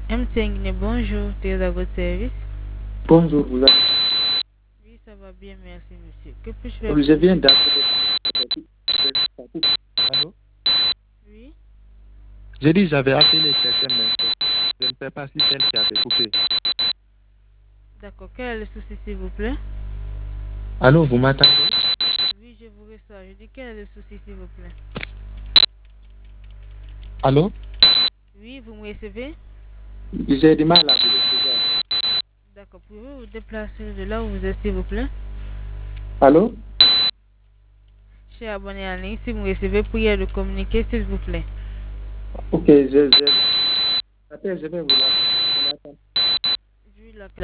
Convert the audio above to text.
MTN, bonjour, t'es à votre service. Bonjour, Oui, ça va bien, merci monsieur. Que puis-je faire je pour viens vous? d'appeler. Allô? Oui, J'ai dit j'avais appelé quelqu'un, mais je ne sais pas si c'est elle qui avait coupé. d'accord. Quel est le souci, s'il vous plaît? Allô, vous m'attendez? Oui, je vous reçois. Je dis quel est le souci, s'il vous plaît? Allô? Oui, vous me recevez? J'ai du mal à vous recevoir. D'accord. Pouvez-vous vous déplacer de là où vous êtes, s'il vous plaît? Allô? Cher abonné en ligne, si vous me recevez, priez de communiquer, s'il vous plaît. Ok, je vais vous l'appeler.